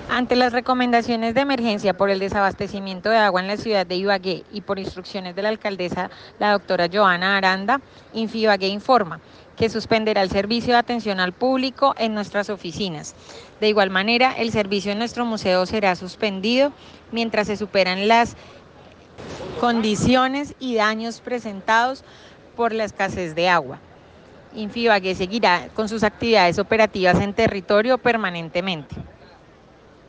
Ante las recomendaciones de emergencia por el desabastecimiento de agua en la ciudad de Ibagué y por instrucciones de la alcaldesa, la doctora Joana Aranda, Infibagué informa que suspenderá el servicio de atención al público en nuestras oficinas. De igual manera, el servicio en nuestro museo será suspendido mientras se superan las condiciones y daños presentados por la escasez de agua. Infibagué seguirá con sus actividades operativas en territorio permanentemente.